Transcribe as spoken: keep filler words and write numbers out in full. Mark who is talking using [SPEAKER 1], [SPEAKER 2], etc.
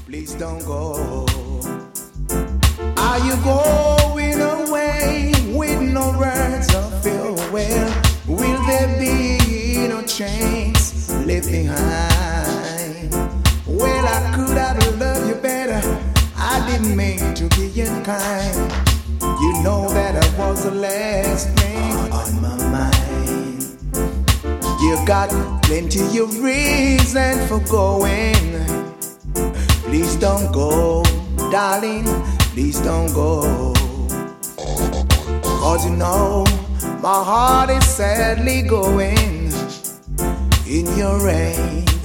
[SPEAKER 1] please don't go. Are you going away with no words of farewell? Will there be no chains left behind? Well, I could have loved you better. I didn't mean to be unkind. You know that I was the last thing on my mind. You got plenty of reason for going. Please don't go, darling, please don't go. Cause you know my heart is sadly going in your rain.